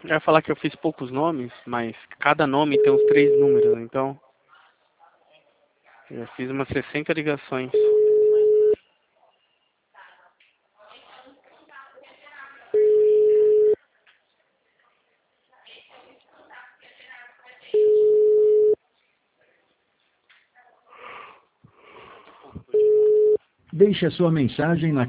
Eu ia falar que eu fiz poucos nomes, mas cada nome tem uns 3 números, então eu já fiz umas 60 ligações. Deixe a sua mensagem na